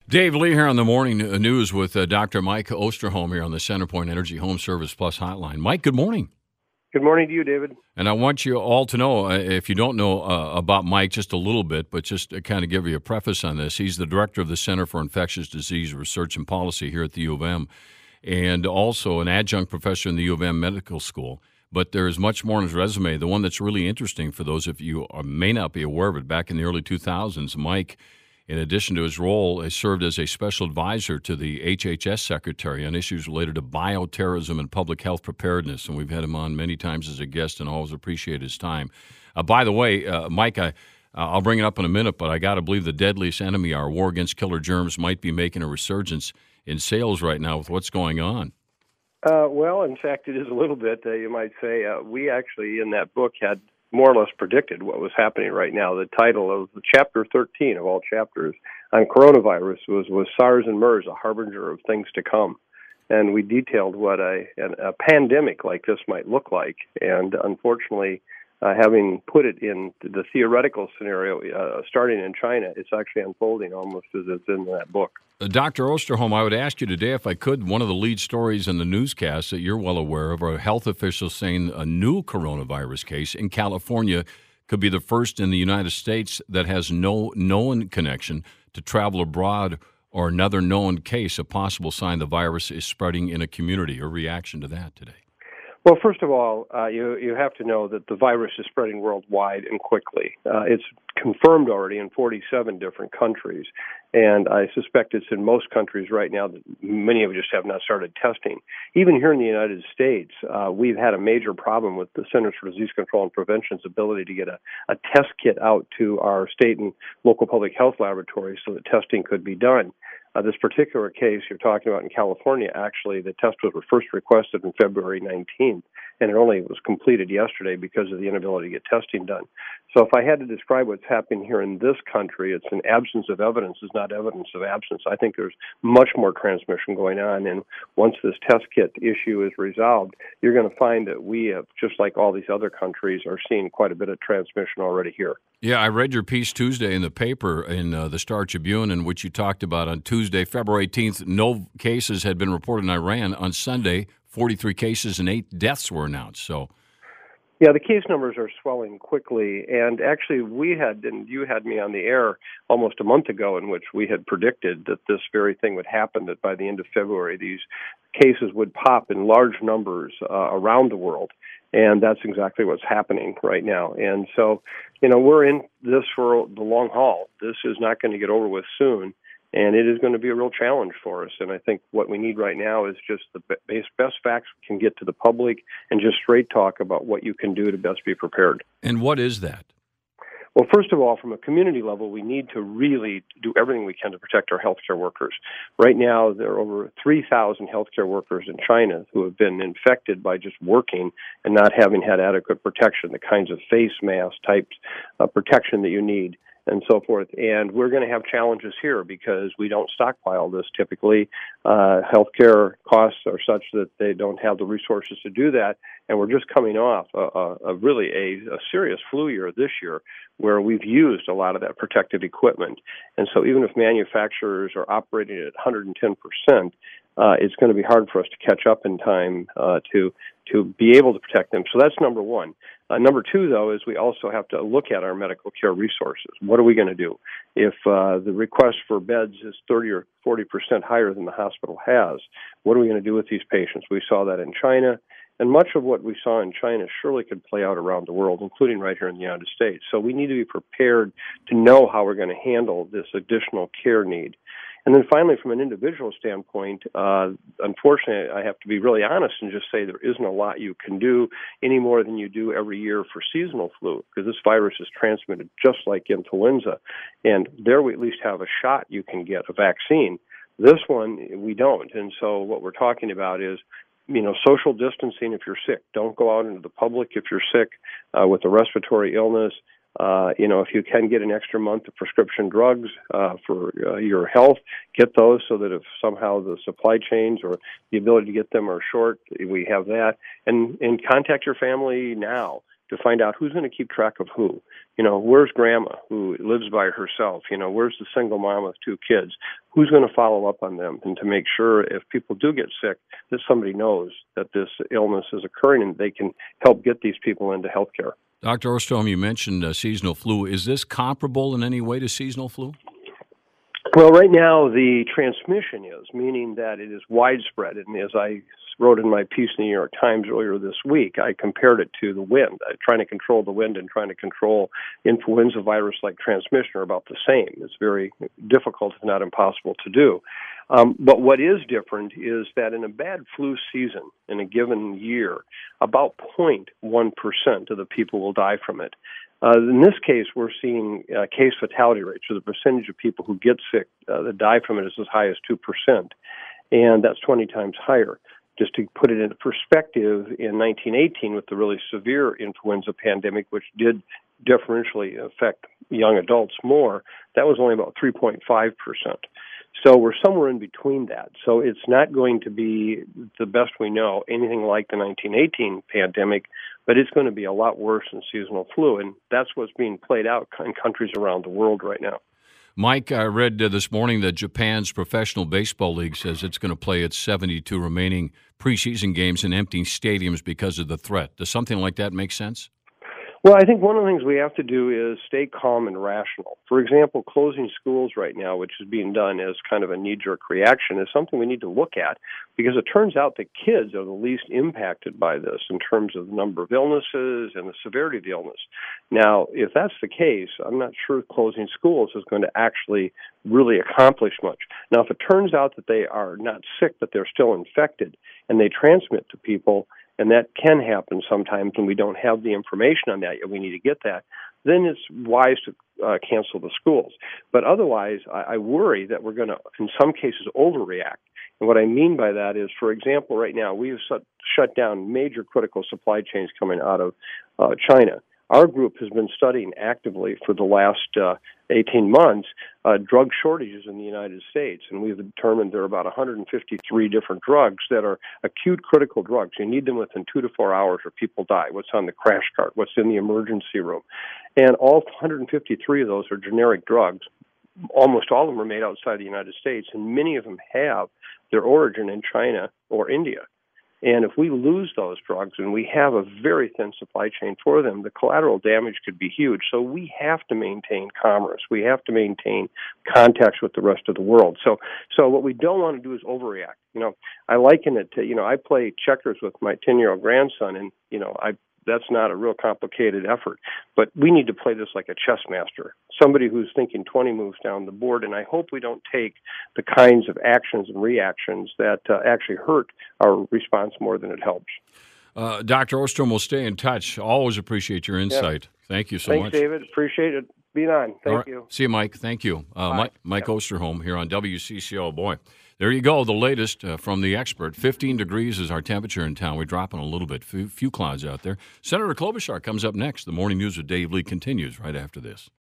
Dave Lee here on the Morning News with Dr. Mike Osterholm here on the CenterPoint Energy Home Service Plus hotline. Mike, good morning. Good morning to you, David. And I want you all to know, if you don't know about Mike just a little bit, but just to kind of give you a preface on this, he's the director of the Center for Infectious Disease Research and Policy here at the U of M, and also an adjunct professor in the U of M Medical School. But there's much more on his resume. The one that's really interesting for those of you who may not be aware of it, back in the early 2000s, Mike, in addition to his role, has served as a special advisor to the HHS Secretary on issues related to bioterrorism and public health preparedness. And we've had him on many times as a guest and always appreciate his time. By the way, Mike, I'll bring it up in a minute, but I got to believe the deadliest enemy, our war against killer germs, might be making a resurgence in sales right now with what's going on. Well, in fact, it is a little bit, you might say. We actually, in that book, had more or less predicted what was happening right now. The title of Chapter 13 of all chapters on coronavirus was SARS and MERS, a harbinger of things to come. And we detailed what a pandemic like this might look like. And unfortunately, having put it in the theoretical scenario, starting in China, it's actually unfolding almost as it's in that book. Dr. Osterholm, I would ask you today, if I could, one of the lead stories in the newscast that you're well aware of are health officials saying a new coronavirus case in California could be the first in the United States that has no known connection to travel abroad or another known case, a possible sign the virus is spreading in a community. Your reaction to that today? Well, first of all, you have to know that the virus is spreading worldwide and quickly. It's confirmed already in 47 different countries, and I suspect it's in most countries right now that many of them just have not started testing. Even here in the United States, we've had a major problem with the Centers for Disease Control and Prevention's ability to get a test kit out to our state and local public health laboratories so that testing could be done. This particular case you're talking about in California, actually, the test was first requested on February 19th, and it only was completed yesterday because of the inability to get testing done. So if I had to describe what's happening here in this country, it's an absence of evidence is not evidence of absence. I think there's much more transmission going on, and once this test kit issue is resolved, you're going to find that we have, just like all these other countries, are seeing quite a bit of transmission already here. Yeah, I read your piece Tuesday in the paper in the Star Tribune, in which you talked about on Tuesday, February 18th, no cases had been reported in Iran. On Sunday, 43 cases and 8 deaths were announced. So, yeah, the case numbers are swelling quickly, and actually and you had me on the air almost a month ago in which we had predicted that this very thing would happen, that by the end of February these cases would pop in large numbers around the world. And that's exactly what's happening right now. And so, we're in this for the long haul. This is not going to get over with soon, and it is going to be a real challenge for us. And I think what we need right now is just the best facts we can get to the public and just straight talk about what you can do to best be prepared. And what is that? Well, first of all, from a community level, we need to really do everything we can to protect our healthcare workers. Right now, there are over 3,000 healthcare workers in China who have been infected by just working and not having had adequate protection, the kinds of face mask types of protection that you need, and so forth. And we're going to have challenges here because we don't stockpile this typically. Healthcare costs are such that they don't have the resources to do that. And we're just coming off a really serious flu year this year where we've used a lot of that protective equipment. And so even if manufacturers are operating at 110%, it's going to be hard for us to catch up in time to be able to protect them. So that's number one. Number two, though, is we also have to look at our medical care resources. What are we going to do? If the request for beds is 30 or 40% higher than the hospital has, what are we going to do with these patients? We saw that in China, and much of what we saw in China surely could play out around the world, including right here in the United States. So we need to be prepared to know how we're going to handle this additional care need. And then finally, from an individual standpoint, unfortunately, I have to be really honest and just say there isn't a lot you can do any more than you do every year for seasonal flu, because this virus is transmitted just like influenza. And there we at least have a shot you can get, a vaccine. This one, we don't. And so what we're talking about is, social distancing if you're sick. Don't go out into the public if you're sick with a respiratory illness. If you can get an extra month of prescription drugs for your health, get those so that if somehow the supply chains or the ability to get them are short, we have that. And contact your family now. to find out who's going to keep track of who. Where's grandma who lives by herself? Where's the single mom with 2 kids? Who's going to follow up on them, and to make sure if people do get sick that somebody knows that this illness is occurring and they can help get these people into health care. Dr. Osterholm, you mentioned seasonal flu. Is this comparable in any way to seasonal flu? Well, right now the transmission is, meaning that it is widespread. And as I wrote in my piece in the New York Times earlier this week, I compared it to the wind. Trying to control the wind and trying to control influenza virus-like transmission are about the same. It's very difficult, if not impossible, to do. But what is different is that in a bad flu season in a given year, about 0.1% of the people will die from it. In this case, we're seeing case fatality rates, so the percentage of people who get sick that die from it is as high as 2%, and that's 20 times higher. Just to put it into perspective, in 1918, with the really severe influenza pandemic, which did differentially affect young adults more, that was only about 3.5%. So we're somewhere in between that. So it's not going to be, the best we know, anything like the 1918 pandemic, but it's going to be a lot worse than seasonal flu, and that's what's being played out in countries around the world right now. Mike, I read this morning that Japan's Professional Baseball League says it's going to play its 72 remaining preseason games in empty stadiums because of the threat. Does something like that make sense? Well, I think one of the things we have to do is stay calm and rational. For example, closing schools right now, which is being done as kind of a knee-jerk reaction, is something we need to look at, because it turns out that kids are the least impacted by this in terms of the number of illnesses and the severity of the illness. Now, if that's the case, I'm not sure closing schools is going to actually really accomplish much. Now, if it turns out that they are not sick, but they're still infected, and they transmit to people, and that can happen sometimes when we don't have the information on that yet, we need to get that, then it's wise to cancel the schools. But otherwise, I worry that we're going to, in some cases, overreact. And what I mean by that is, for example, right now, we have shut down major critical supply chains coming out of China. Our group has been studying actively for the last 18 months drug shortages in the United States, and we've determined there are about 153 different drugs that are acute critical drugs. You need them within 2 to 4 hours or people die. What's on the crash cart, what's in the emergency room. And all 153 of those are generic drugs. Almost all of them are made outside the United States, and many of them have their origin in China or India. And if we lose those drugs, and we have a very thin supply chain for them, the collateral damage could be huge. So we have to maintain commerce. We have to maintain contacts with the rest of the world. So what we don't want to do is overreact. I liken it to, I play checkers with my 10-year-old grandson, and, that's not a real complicated effort. But we need to play this like a chess master, somebody who's thinking 20 moves down the board. And I hope we don't take the kinds of actions and reactions that actually hurt our response more than it helps. Dr. Osterholm, will stay in touch. Always appreciate your insight. Yeah. Thank you so much. Thanks, David. Appreciate it. Being on. Thank you. See you, Mike. Thank you. Mike Osterholm here on WCCO. Boy, there you go. The latest from the expert. 15 degrees is our temperature in town. We're dropping a little bit. Few clouds out there. Senator Klobuchar comes up next. The Morning News with Dave Lee continues right after this.